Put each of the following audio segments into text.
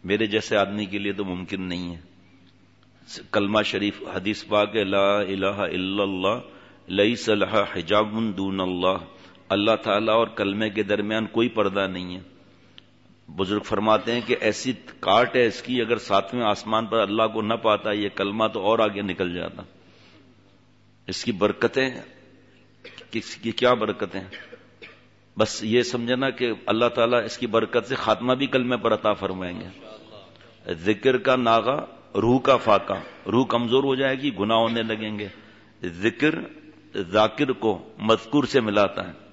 میرے جیسے آدمی کے لیے تو ممکن نہیں ہے. کلمہ شریف حدیث پاک ہے لا الہ الا اللہ لیس لہا حجاب دون اللہ. اللہ تعالیٰ اور کلمے کے درمیان کوئی پردہ نہیں ہے. بزرگ فرماتے ہیں کہ ایسی کاٹ ہے اس کی، اگر ساتویں آسمان پر اللہ کو نہ پاتا یہ کلمہ تو اور آگے نکل جاتا. اس کی برکتیں، کس کی کیا برکتیں، بس یہ سمجھنا کہ اللہ تعالیٰ اس کی برکت سے خاتمہ بھی کلمے پر عطا فرمائیں گے. ذکر کا ناغہ روح کا فاقہ، روح کمزور ہو جائے گی، گناہ ہونے لگیں گے. ذکر ذاکر کو مذکور سے ملاتا ہے.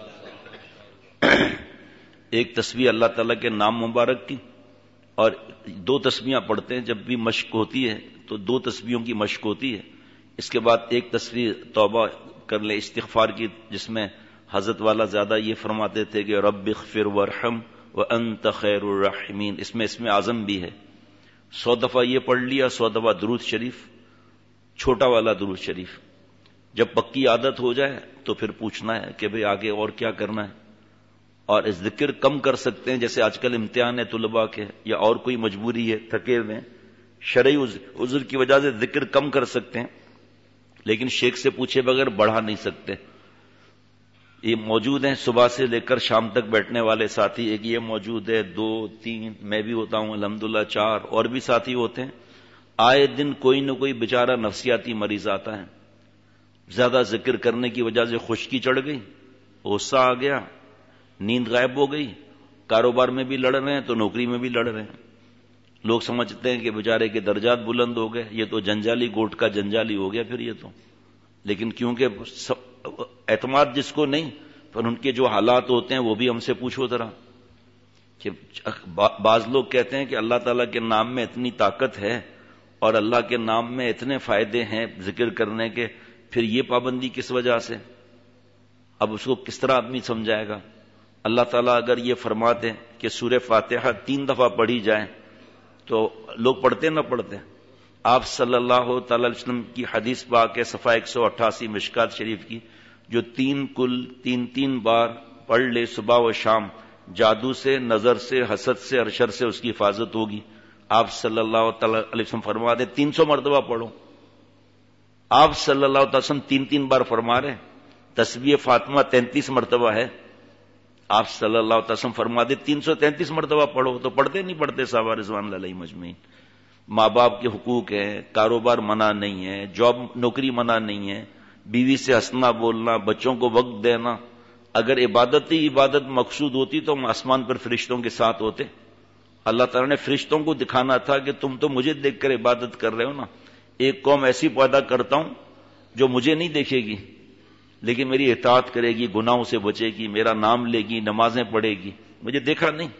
ایک تسبیح اللہ تعالیٰ کے نام مبارک کی، اور 2 تسبیحاں پڑھتے ہیں جب بھی مشق ہوتی ہے تو 2 تسبیحوں کی مشق ہوتی ہے. اس کے بعد ایک تسبیح توبہ کر لیں استغفار کی، جس میں حضرت والا زیادہ یہ فرماتے تھے کہ رب اغفر وارحم وانت خیر الراحمین. اس میں اسم اعظم بھی ہے. 100 دفعہ یہ پڑھ لیا، 100 دفعہ درود شریف، چھوٹا والا درود شریف. جب پکی عادت ہو جائے تو پھر پوچھنا ہے کہ بھئی آگے اور کیا کرنا ہے. اور اس ذکر کم کر سکتے ہیں، جیسے آج کل امتحان ہے طلباء کے یا اور کوئی مجبوری ہے، تھکے ہوئے ہیں، شرعی عذر کی وجہ سے ذکر کم کر سکتے ہیں، لیکن شیخ سے پوچھے بغیر بڑھا نہیں سکتے. یہ موجود ہیں صبح سے لے کر شام تک بیٹھنے والے ساتھی، ایک یہ موجود ہے، 2 3 میں بھی ہوتا ہوں الحمدللہ، 4 اور بھی ساتھی ہوتے ہیں. آئے دن کوئی نہ کوئی بیچارہ نفسیاتی مریض آتا ہے. زیادہ ذکر کرنے کی وجہ سے خشکی چڑھ گئی، غصہ آ گیا، نیند غائب ہو گئی، کاروبار میں بھی لڑ رہے ہیں تو نوکری میں بھی لڑ رہے ہیں. لوگ سمجھتے ہیں کہ بیچارے کے درجات بلند ہو گئے، یہ تو جنجالی گوٹ کا جنجالی ہو گیا پھر یہ تو. لیکن کیونکہ اعتماد جس کو نہیں، پر ان کے جو حالات ہوتے ہیں وہ بھی ہم سے پوچھو ذرا. کہ بعض لوگ کہتے ہیں کہ اللہ تعالیٰ کے نام میں اتنی طاقت ہے اور اللہ کے نام میں اتنے فائدے ہیں ذکر کرنے کے، پھر یہ پابندی کس وجہ سے؟ اب اس کو کس طرح آدمی سمجھائے گا؟ اللہ تعالیٰ اگر یہ فرماتے کہ سورہ فاتحہ 3 دفعہ پڑھی جائے تو لوگ پڑھتے نہ پڑھتے؟ آپ صلی اللہ تعالی علیہ وسلم کی حدیث پاک ہے صفحہ 188 مشکات شریف کی، جو 3 بار پڑھ لے صبح و شام، جادو سے، نظر سے، حسد سے اور شر سے اس کی حفاظت ہوگی. آپ صلی اللہ تعالی علیہ وسلم فرماتے 300 مرتبہ پڑھو. آپ صلی اللہ علیہ وسلم 3 بار فرما رہے. تسبیح فاطمہ 33 مرتبہ ہے، آپ صلی اللہ علیہ وسلم فرماتے 333 مرتبہ پڑھو. تو پڑھتے نہیں پڑھتے صحابہ رضوان اللہ علیہم اجمعین. ماں باپ کے حقوق ہیں، کاروبار منع نہیں ہے، جاب نوکری منع نہیں ہے، بیوی سے ہنسنا بولنا، بچوں کو وقت دینا. اگر عبادت ہی عبادت مقصود ہوتی تو ہم آسمان پر فرشتوں کے ساتھ ہوتے. اللہ تعالیٰ نے فرشتوں کو دکھانا تھا کہ تم تو مجھے دیکھ کر عبادت کر رہے ہو نا. ایک قوم ایسی پیدا کرتا ہوں جو مجھے نہیں دیکھے گی لیکن میری اطاعت کرے گی، گناہوں سے بچے گی، میرا نام لے گی، نمازیں پڑھے گی، مجھے دیکھا نہیں.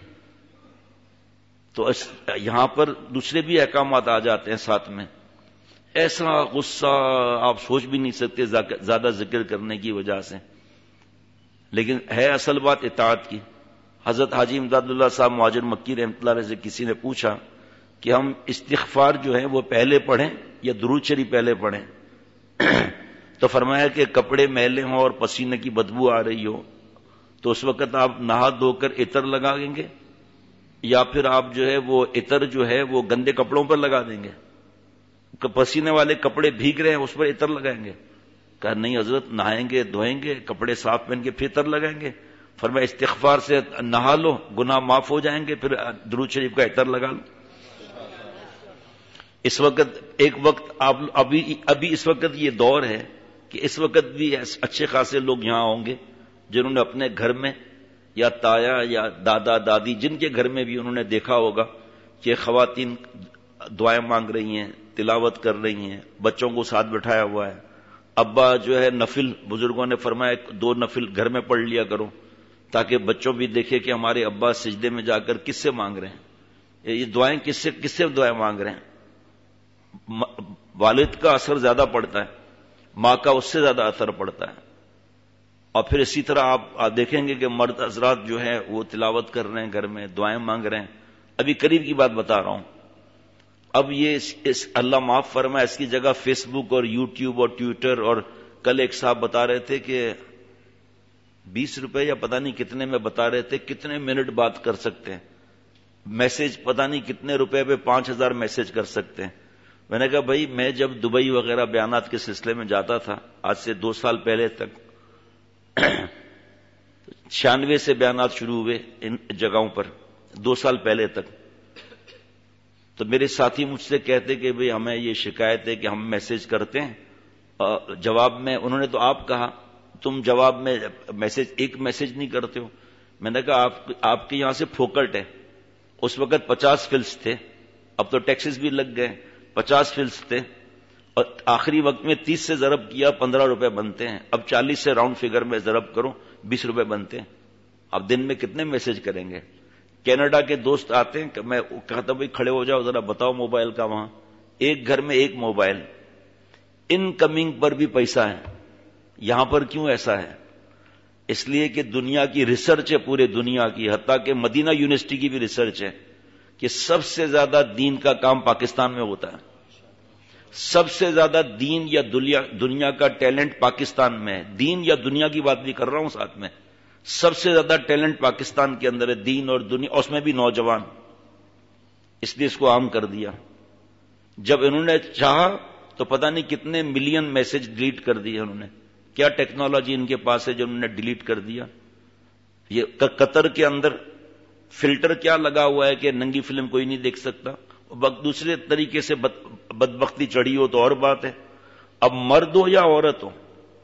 تو یہاں پر دوسرے بھی احکامات آ جاتے ہیں ساتھ میں. ایسا غصہ آپ سوچ بھی نہیں سکتے زیادہ ذکر کرنے کی وجہ سے. لیکن ہے اصل بات اطاعت کی. حضرت حاجی امداد اللہ صاحب مہاجر مکی رحمۃ اللہ علیہ سے کسی نے پوچھا کہ ہم استغفار جو ہے وہ پہلے پڑھیں یا درود شریف پہلے پڑھیں؟ تو فرمایا کہ کپڑے میلے ہوں اور پسینے کی بدبو آ رہی ہو تو اس وقت آپ نہا دھو کر عطر لگائیں گے یا پھر آپ جو ہے وہ عطر جو ہے وہ گندے کپڑوں پر لگا دیں گے؟ پسینے والے کپڑے بھیگ رہے ہیں اس پر عطر لگائیں گے؟ کہا نہیں حضرت، نہائیں گے، دھوئیں گے، کپڑے صاف پہن کے پھر عطر لگائیں گے. فرمایا استغفار سے نہا لو، گناہ معاف ہو جائیں گے، پھر درود شریف کا عطر لگا لو. اس وقت ایک وقت آپ ابھی اس وقت یہ دور ہے کہ اس وقت بھی اچھے خاصے لوگ یہاں ہوں گے جنہوں نے اپنے گھر میں یا تایا یا دادا دادی جن کے گھر میں بھی انہوں نے دیکھا ہوگا کہ خواتین دعائیں مانگ رہی ہیں، تلاوت کر رہی ہیں، بچوں کو ساتھ بٹھایا ہوا ہے. ابا جو ہے نفل، بزرگوں نے فرمایا 2 نفل گھر میں پڑھ لیا کرو تاکہ بچوں بھی دیکھے کہ ہمارے ابا سجدے میں جا کر کس سے مانگ رہے ہیں، یہ دعائیں کس سے دعائیں مانگ رہے ہیں. والد کا اثر زیادہ پڑتا ہے، ماں کا اس سے زیادہ اثر پڑتا ہے. اور پھر اسی طرح آپ دیکھیں گے کہ مرد حضرات جو ہیں وہ تلاوت کر رہے ہیں گھر میں، دعائیں مانگ رہے ہیں. ابھی قریب کی بات بتا رہا ہوں. اب یہ اللہ معاف فرمائے اس کی جگہ فیس بک اور یوٹیوب اور ٹویٹر، اور کل ایک صاحب بتا رہے تھے کہ 20 روپے یا پتہ نہیں کتنے میں بتا رہے تھے کتنے منٹ بات کر سکتے ہیں. میسج پتہ نہیں کتنے روپے پہ 5000 میسج کر سکتے ہیں. میں نے کہا بھائی میں جب دبئی وغیرہ بیانات کے سلسلے میں جاتا تھا آج سے 2 سال پہلے تک 96 سے بیانات شروع ہوئے ان جگہوں پر 2 سال پہلے تک. تو میرے ساتھی مجھ سے کہتے کہ بھئی ہمیں یہ شکایت ہے کہ ہم میسج کرتے ہیں جواب میں انہوں نے تو آپ کہا تم جواب میں ایک میسج نہیں کرتے ہو. میں نے کہا آپ کے یہاں سے پھوکٹ ہے. اس وقت 50 فلس تھے, اب تو ٹیکسز بھی لگ گئے, 50 فلس تھے اور آخری وقت میں 30 سے ضرب کیا 15 روپے بنتے ہیں. اب 40 سے راؤنڈ فگر میں ضرب کرو 20 روپے بنتے ہیں. اب دن میں کتنے میسج کریں گے؟ کینیڈا کے دوست آتے ہیں کہ میں کہتا بھائی کھڑے ہو جاؤ ذرا بتاؤ موبائل کا, وہاں ایک گھر میں ایک موبائل. ان کمنگ پر بھی پیسہ ہے. یہاں پر کیوں ایسا ہے؟ اس لیے کہ دنیا کی ریسرچ ہے, پورے دنیا کی, حتیٰ کہ مدینہ یونیورسٹی کی بھی ریسرچ ہے کہ سب سے زیادہ دین کا کام پاکستان میں ہوتا ہے. سب سے زیادہ دین یا دنیا کا ٹیلنٹ پاکستان میں ہے. دین یا دنیا کی بات بھی کر رہا ہوں ساتھ میں. سب سے زیادہ ٹیلنٹ پاکستان کے اندر ہے, دین اور دنیا, اور اس میں بھی نوجوان. اس لیے اس کو عام کر دیا. جب انہوں نے چاہا تو پتہ نہیں کتنے ملین میسج ڈیلیٹ کر دیے انہوں نے. کیا ٹیکنالوجی ان کے پاس ہے جو انہوں نے ڈیلیٹ کر دیا؟ یہ قطر کے اندر فلٹر کیا لگا ہوا ہے کہ ننگی فلم کوئی نہیں دیکھ سکتا. دوسرے طریقے سے بدبختی چڑھی ہو تو اور بات ہے. اب مرد ہو یا عورت ہو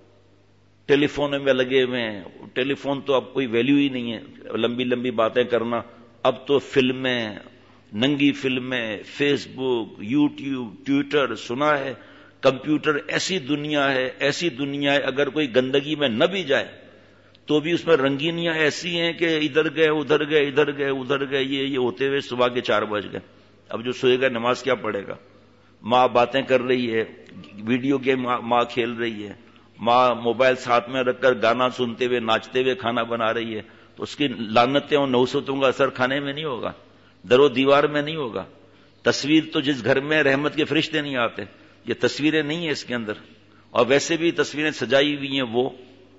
ٹیلی فون میں لگے ہوئے ہیں. ٹیلی فون تو اب کوئی ویلیو ہی نہیں ہے, لمبی لمبی باتیں کرنا. اب تو فلمیں, ننگی فلمیں, فیس بک, یوٹیوب, ٹویٹر, سنا ہے کمپیوٹر. ایسی دنیا ہے, ایسی دنیا ہے, اگر کوئی گندگی میں نہ بھی جائے تو بھی اس میں رنگینیاں ایسی ہیں کہ ادھر گئے ادھر گئے ادھر گئے ادھر گئے, یہ ہوتے ہوئے صبح کے 4 بج گئے. اب جو سوئے گا نماز کیا پڑھے گا؟ ماں باتیں کر رہی ہے, ویڈیو گیم ماں کھیل رہی ہے, ماں موبائل ساتھ میں رکھ کر گانا سنتے ہوئے ناچتے ہوئے کھانا بنا رہی ہے. تو اس کی لعنتیں اور نحوستوں کا اثر کھانے میں نہیں ہوگا, در و دیوار میں نہیں ہوگا. تصویر تو جس گھر میں رحمت کے فرشتے نہیں آتے, یہ تصویریں نہیں ہیں اس کے اندر. اور ویسے بھی تصویریں سجائی ہوئی ہیں. وہ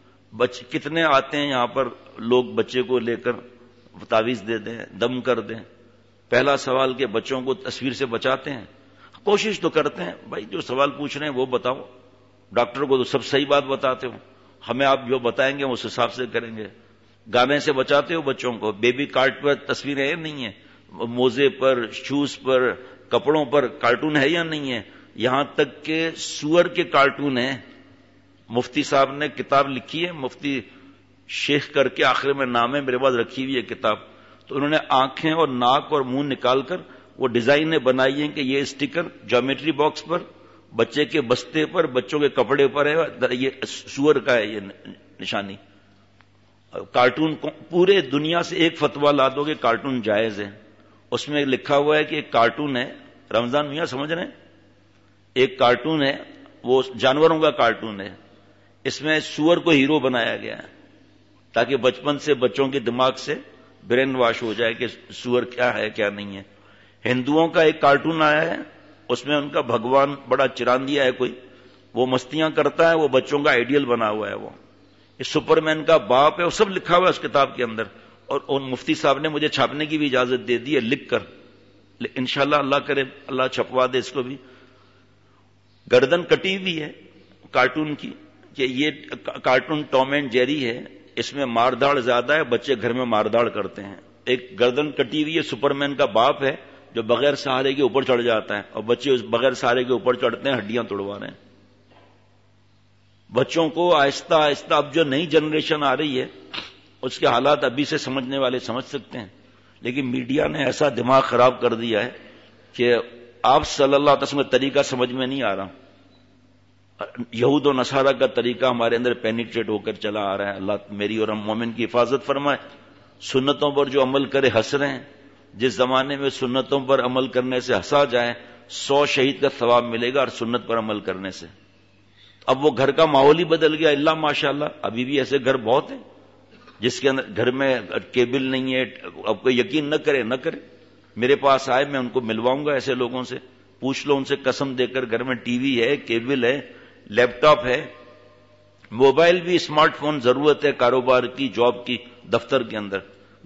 کتنے آتے ہیں یہاں پر لوگ بچے کو لے کر تعویذ دے دیں, دم کر دیں. پہلا سوال کہ بچوں کو تصویر سے بچاتے ہیں؟ کوشش تو کرتے ہیں بھائی, جو سوال پوچھ رہے ہیں وہ بتاؤ. ڈاکٹر کو تو سب صحیح بات بتاتے ہو, ہمیں آپ جو بتائیں گے اس حساب سے کریں گے. گانے سے بچاتے ہو بچوں کو, بیبی کارٹ پر تصویریں نہیں ہیں, موزے پر, شوز پر, کپڑوں پر کارٹون ہے یا نہیں ہے؟ یہاں تک کہ سور کے کارٹون ہیں. مفتی صاحب نے کتاب لکھی ہے, مفتی شیخ کر کے آخر میں نام ہے, میرے پاس رکھی ہوئی ہے کتاب. تو انہوں نے آنکھیں اور ناک اور منہ نکال کر وہ ڈیزائنیں بنائی ہیں کہ یہ اسٹیکر جیومیٹری باکس پر, بچے کے بستے پر, بچوں کے کپڑے پر ہے, یہ سور کا ہے یہ نشانی. کارٹون پورے دنیا سے ایک فتویٰ لا دو کہ کارٹون جائز ہے. اس میں لکھا ہوا ہے کہ ایک کارٹون ہے, رمضان میاں سمجھ رہے ہیں, ایک کارٹون ہے وہ جانوروں کا کارٹون ہے. اس میں سور کو ہیرو بنایا گیا ہے تاکہ بچپن سے بچوں کے دماغ سے برین واش ہو جائے کہ سور کیا ہے کیا نہیں ہے. ہندوؤں کا ایک کارٹون آیا ہے, اس میں ان کا بھگوان بڑا چراندیا ہے کوئی, وہ مستیاں کرتا ہے, وہ بچوں کا آئیڈیل بنا ہوا ہے. وہ سپر مین کا باپ ہے, وہ سب لکھا ہوا ہے اس کتاب کے اندر. اور مفتی صاحب نے مجھے چھاپنے کی بھی اجازت دے دی ہے لکھ کر. انشاءاللہ اللہ کرے اللہ چھپوا دے اس کو بھی. گردن کٹی ہوئی ہے کارٹون کی کہ یہ کارٹون ٹام اینڈ جیری ہے, اس میں مارداڑ زیادہ ہے, بچے گھر میں مارداڑ کرتے ہیں. ایک گردن کٹی ہوئی ہے سپر مین کا باپ ہے جو بغیر سہارے کے اوپر چڑھ جاتا ہے, اور بچے اس بغیر سہارے کے اوپر چڑھتے ہیں, ہڈیاں توڑوا رہے ہیں. بچوں کو آہستہ آہستہ اب جو نئی جنریشن آ رہی ہے اس کے حالات ابھی سے سمجھنے والے سمجھ سکتے ہیں, لیکن میڈیا نے ایسا دماغ خراب کر دیا ہے کہ آپ صلی اللہ علیہ وسلم کا طریقہ سمجھ میں نہیں آ رہا. یہود و نصارہ کا طریقہ ہمارے اندر پینیٹریٹ ہو کر چلا آ رہا ہے. اللہ میری اور ہم مومن کی حفاظت فرمائے. سنتوں پر جو عمل کرے ہنس رہے ہیں. جس زمانے میں سنتوں پر عمل کرنے سے ہنسا جائے 100 شہید کا ثواب ملے گا اور سنت پر عمل کرنے سے. اب وہ گھر کا ماحول ہی بدل گیا. اللہ ماشاءاللہ ابھی بھی ایسے گھر بہت ہیں جس کے اندر گھر میں کیبل نہیں ہے. اب کوئی یقین نہ کرے میرے پاس آئے, میں ان کو ملواؤں گا ایسے لوگوں سے. پوچھ لو ان سے قسم دے کر, گھر میں ٹی وی ہے, کیبل ہے, لیپ ٹاپ ہے, موبائل بھی, اسمارٹ فون ضرورت ہے کاروبار کی, جاب کی, دفتر کے اندر.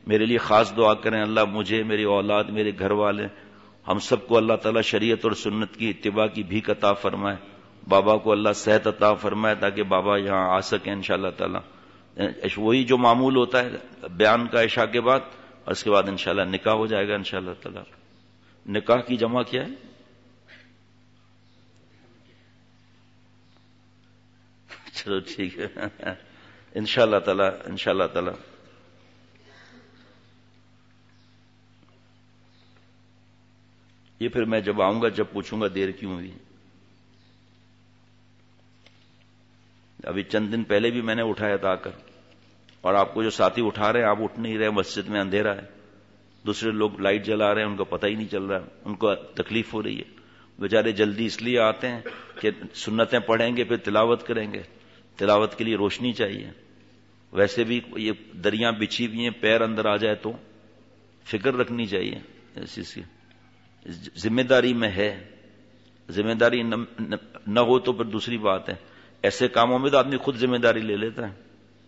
میرے لیے خاص دعا کریں، اللہ مجھے، میری اولاد، میرے گھر والے، ہم سب کو اللہ تعالیٰ شریعت اور سنت کی اتباع کی بھیک عطا فرمائے. بابا کو اللہ صحت عطا فرمائے تاکہ بابا یہاں آ سکیں انشاءاللہ تعالیٰ. وہی جو معمول ہوتا ہے بیان کا عشاء کے بعد، اور اس کے بعد انشاءاللہ نکاح ہو جائے گا انشاءاللہ تعالیٰ. نکاح کی جمع کیا ہے؟ چلو ٹھیک ہے انشاءاللہ تعالیٰ، انشاءاللہ تعالیٰ. یہ پھر میں جب آؤں گا جب پوچھوں گا دیر کیوں ہوئی. ابھی چند دن پہلے بھی میں نے اٹھایا تھا آ کر، اور آپ کو جو ساتھی اٹھا رہے ہیں آپ اٹھ نہیں رہے، مسجد میں اندھیرا ہے، دوسرے لوگ لائٹ جلا رہے ہیں، ان کو پتہ ہی نہیں چل رہا، ان کو تکلیف ہو رہی ہے. بیچارے جلدی اس لیے آتے ہیں کہ سنتیں پڑھیں گے پھر تلاوت کریں گے، تلاوت کے لیے روشنی چاہیے. ویسے بھی یہ دریاں بچھی ہوئی ہیں، پیر اندر آ جائے تو فکر رکھنی چاہیے اس چیز کی. ذمہ داری میں ہے، ذمہ داری نہ ہو تو پھر دوسری بات ہے. ایسے کاموں میں تو آدمی خود ذمہ داری لے لیتا ہے.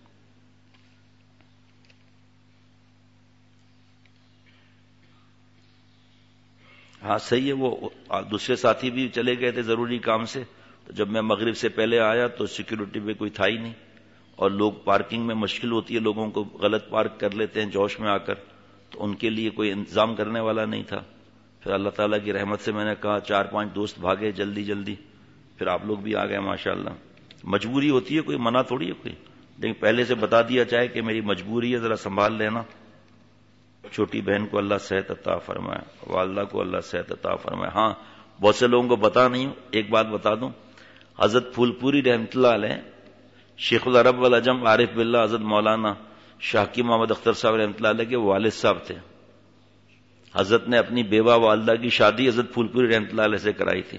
ہاں صحیح ہے. وہ دوسرے ساتھی بھی چلے گئے تھے ضروری کام سے، تو جب میں مغرب سے پہلے آیا تو سیکورٹی پہ کوئی تھا ہی نہیں، اور لوگ پارکنگ میں مشکل ہوتی ہے، لوگوں کو غلط پارک کر لیتے ہیں جوش میں آ کر، تو ان کے لیے کوئی انتظام کرنے والا نہیں تھا. پھر اللہ تعالیٰ کی رحمت سے میں نے کہا 4-5 دوست بھاگے جلدی جلدی، پھر آپ لوگ بھی آ گئے ماشاءاللہ. مجبوری ہوتی ہے، کوئی منع تھوڑی ہے کوئی، لیکن پہلے سے بتا دیا جائے کہ میری مجبوری ہے، ذرا سنبھال لینا. چھوٹی بہن کو اللہ صحت عطا فرمائے، والدہ کو اللہ صحت عطا فرمائے. ہاں بہت سے لوگوں کو بتا نہیں ہوں، ایک بات بتا دوں. حضرت پھول پوری رحمۃ اللہ علیہ، شیخ العرب والعجم عارف باللہ حضرت مولانا شاکی محمد اختر صاحب رحمۃ اللہ علیہ کے والد صاحب تھے. حضرت نے اپنی بیوہ والدہ کی شادی حضرت پھول پوری رحمۃ اللہ علیہ سے کرائی تھی،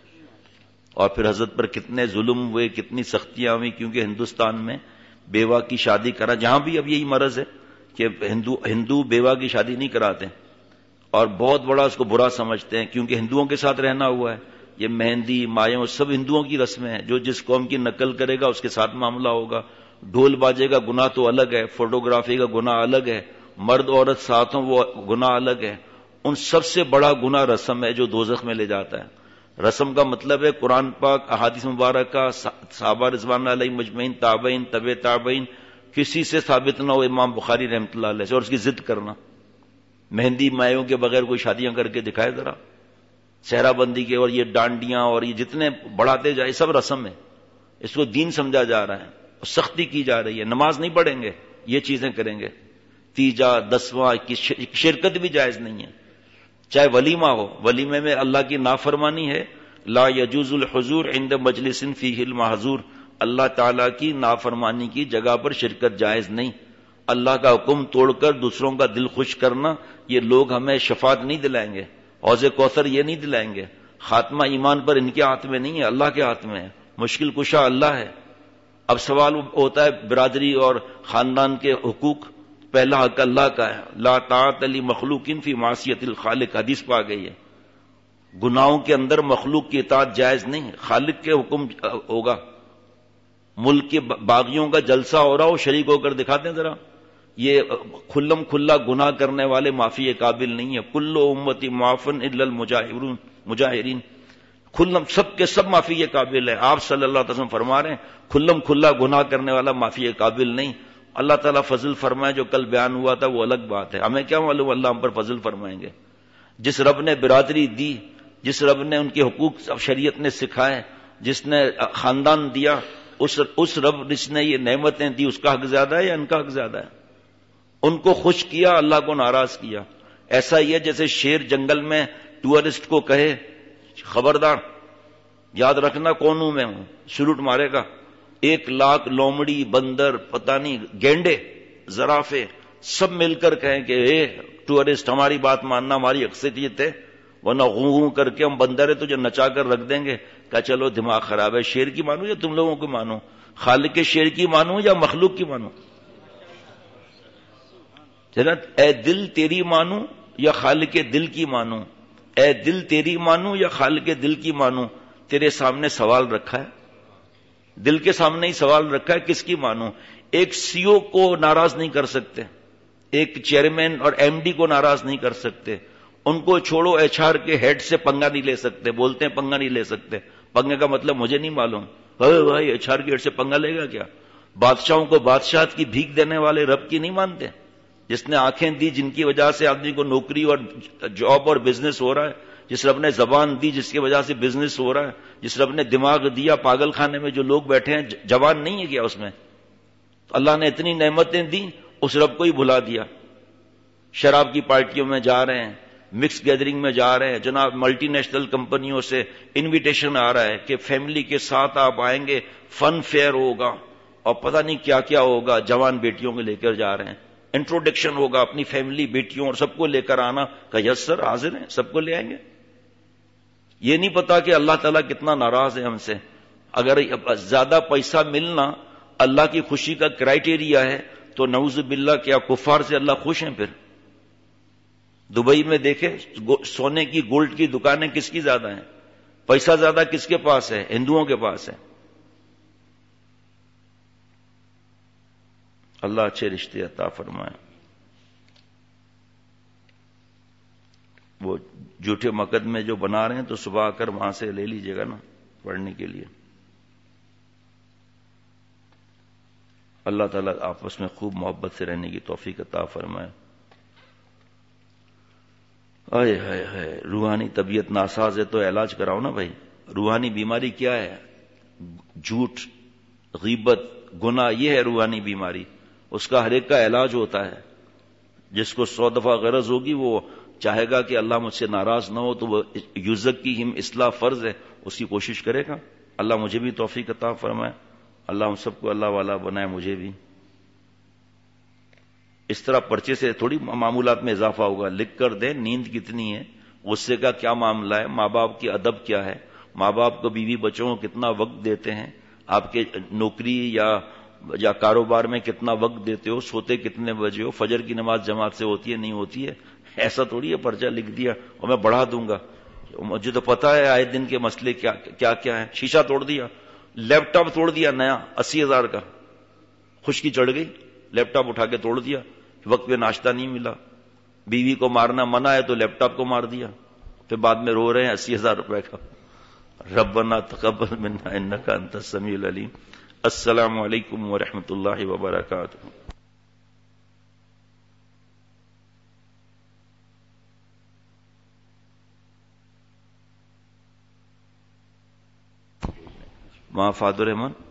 اور پھر حضرت پر کتنے ظلم ہوئے، کتنی سختیاں ہوئی، کیونکہ ہندوستان میں بیوہ کی شادی کرا، جہاں بھی اب یہی مرض ہے کہ ہندو بیوہ کی شادی نہیں کراتے، اور بہت بڑا اس کو برا سمجھتے ہیں، کیونکہ ہندوؤں کے ساتھ رہنا ہوا ہے. یہ مہندی مایوں سب ہندوؤں کی رسمیں ہیں، جو جس قوم کی نقل کرے گا اس کے ساتھ معاملہ ہوگا. ڈھول باجے کا گناہ تو الگ ہے، فوٹوگرافی کا گناہ الگ ہے، مرد عورت ساتھ ہوں وہ گناہ الگ ہے. ان سب سے بڑا گناہ رسم ہے جو دوزخ میں لے جاتا ہے. رسم کا مطلب ہے قرآن پاک، احادیث مبارکہ، صحابہ رضوان علیہ مجمعین، تابعین، طبع تابعین، کسی سے ثابت نہ ہو امام بخاری رحمۃ اللہ علیہ سے، اور اس کی ضد کرنا. مہندی مایوں کے بغیر کوئی شادیاں کر کے دکھائے ذرا، صحرا بندی کے، اور یہ ڈانڈیاں اور یہ جتنے بڑھاتے جائے سب رسم ہے. اس کو دین سمجھا جا رہا ہے، سختی کی جا رہی ہے. نماز نہیں پڑھیں گے، یہ چیزیں کریں گے، تیجا دسواں کی شرکت بھی جائز نہیں ہے. چاہے ولیمہ ہو، ولیمے میں اللہ کی نافرمانی ہے. لا یجوز الحضور عند مجلس فیہ المحظور، اللہ تعالیٰ کی نافرمانی کی جگہ پر شرکت جائز نہیں. اللہ کا حکم توڑ کر دوسروں کا دل خوش کرنا، یہ لوگ ہمیں شفاعت نہیں دلائیں گے، حوض کوثر یہ نہیں دلائیں گے. خاتمہ ایمان پر ان کے ہاتھ میں نہیں ہے، اللہ کے ہاتھ میں ہے. مشکل کشا اللہ ہے. اب سوال ہوتا ہے برادری اور خاندان کے حقوق. پہلا حق اللہ کا ہے، لا طاعت لمخلوق فی معصیت الخالق، حدیث پا گئی ہے. گناہوں کے اندر مخلوق کی اطاعت جائز نہیں، خالق کے حکم ہوگا. ملک کے باغیوں کا جلسہ ہو رہا ہو، شریک ہو کر دکھاتے ہیں ذرا. یہ کھلم کھلا گناہ کرنے والے معافی کے قابل نہیں ہے. کل امتی معافن الا المجاہرین، کھلم سب کے سب معافی کے قابل ہے. آپ صلی اللہ علیہ وسلم فرما رہے ہیں کھلم کھلا گناہ کرنے والا معافی کے قابل نہیں. اللہ تعالیٰ فضل فرمائے، جو کل بیان ہوا تھا وہ الگ بات ہے، ہمیں کیا معلوم اللہ ہم پر فضل فرمائیں گے. جس رب نے برادری دی، جس رب نے ان کے حقوق شریعت نے سکھائے، جس نے خاندان دیا، اس رب جس نے یہ نعمتیں دی، اس کا حق زیادہ ہے یا ان کا حق زیادہ ہے؟ ان کو خوش کیا، اللہ کو ناراض کیا. ایسا ہی ہے جیسے شیر جنگل میں ٹورسٹ کو کہے خبردار یاد رکھنا کون ہوں میں ہوں، سلوٹ مارے گا. 1,00,000 لومڑی، بندر، پتہ نہیں گینڈے، زرافے سب مل کر کہیں کہ اے ٹورسٹ ہماری بات ماننا، ہماری اکثریت ہے، ورنہ غوں کر کے ہم بندر ہے تجھے نچا کر رکھ دیں گے. کہا چلو دماغ خراب ہے، شیر کی مانو یا تم لوگوں کو مانو؟ خالق کے شیر کی مانو یا مخلوق کی مانو؟ اے دل تیری مانو یا خالق کے دل کی مانو؟ اے دل تیری مانو یا خالق کے دل کی مانو؟ تیرے سامنے سوال رکھا ہے، دل کے سامنے ہی سوال رکھا ہے، کس کی مانو؟ ایک CO کو ناراض نہیں کر سکتے، ایک چیئرمین اور ایم ڈی کو ناراض نہیں کر سکتے. ان کو چھوڑو, ایچ آر کے ہیڈ سے پنگا نہیں لے سکتے. بولتے ہیں پنگا نہیں لے سکتے, پنگے کا مطلب مجھے نہیں معلوم. بھائی ایچ آر کے ہیڈ سے پنگا لے گا کیا؟ بادشاہوں کو بادشاہت کی بھیک دینے والے رب کی نہیں مانتے؟ جس نے آنکھیں دی, جن کی وجہ سے آدمی کو نوکری اور جاب اور بزنس ہو رہا ہے, جس رب نے زبان دی جس کی وجہ سے بزنس ہو رہا ہے, جس رب نے دماغ دیا, پاگل خانے میں جو لوگ بیٹھے ہیں جوان نہیں ہے کیا اس میں؟ اللہ نے اتنی نعمتیں دی, اس رب کو ہی بھلا دیا. شراب کی پارٹیوں میں جا رہے ہیں, مکس گیدرنگ میں جا رہے ہیں, جناب ملٹی نیشنل کمپنیوں سے انویٹیشن آ رہا ہے کہ فیملی کے ساتھ آپ آئیں گے, فن فیئر ہوگا اور پتہ نہیں کیا کیا ہوگا. جوان بیٹیوں کو لے کر جا رہے ہیں, انٹروڈکشن ہوگا, اپنی فیملی بیٹیوں اور سب کو لے کر آنا. کہ یس سر حاضر ہیں, سب کو لے آئیں گے. یہ نہیں پتا کہ اللہ تعالیٰ کتنا ناراض ہے ہم سے. اگر زیادہ پیسہ ملنا اللہ کی خوشی کا کرائیٹیریا ہے تو نعوذ باللہ کیا کفار سے اللہ خوش ہیں؟ پھر دبئی میں دیکھیں سونے کی گولڈ کی دکانیں کس کی زیادہ ہیں؟ پیسہ زیادہ کس کے پاس ہے؟ ہندوؤں کے پاس ہے. اللہ اچھے رشتے عطا فرمائے. وہ جھوٹے مقدمے جو بنا رہے ہیں تو صبح آ کر وہاں سے لے لیجئے گا نا پڑھنے کے لیے. اللہ تعالیٰ آپس میں خوب محبت سے رہنے کی توفیق عطا فرمائے. آئے ہائے ہائے, روحانی طبیعت ناساز ہے تو علاج کراؤ نا بھائی. روحانی بیماری کیا ہے؟ جھوٹ, غیبت, گناہ, یہ ہے روحانی بیماری. اس کا ہر ایک کا علاج ہوتا ہے. جس کو 100 دفعہ غرض ہوگی وہ چاہے گا کہ اللہ مجھ سے ناراض نہ ہو, تو وہ یوزک کی ہم اصلاح فرض ہے, اس کی کوشش کرے گا. اللہ مجھے بھی توفیق عطا فرمائے. اللہ ہم سب کو اللہ والا بنائے, مجھے بھی. اس طرح پرچے سے تھوڑی معمولات میں اضافہ ہوگا. لکھ کر دیں نیند کتنی ہے, غصے کا کیا معاملہ ہے, ماں باپ کی ادب کیا ہے, ماں باپ کو بیوی بچوں کو کتنا وقت دیتے ہیں, آپ کے نوکری یا کاروبار میں کتنا وقت دیتے ہو, سوتے کتنے بجے ہو, فجر کی نماز جماعت سے ہوتی ہے نہیں ہوتی ہے. ایسا تھوڑی ہے پرچہ لکھ دیا اور میں بڑھا دوں گا. مجھے تو پتا ہے آئے دن کے مسئلے کیا کیا ہیں. شیشہ توڑ دیا, لیپ ٹاپ توڑ دیا نیا 80,000 کا, خشکی چڑھ گئی, لیپ ٹاپ اٹھا کے توڑ دیا. وقت پہ ناشتہ نہیں ملا, بیوی کو مارنا منع ہے تو لیپ ٹاپ کو مار دیا, پھر بعد میں رو رہے ہیں 80,000 روپے کا. ربنا تقبل منا انک انت السمیع العلیم. السلام علیکم ورحمۃ اللہ وبرکاتہ. ماں فادر رحمان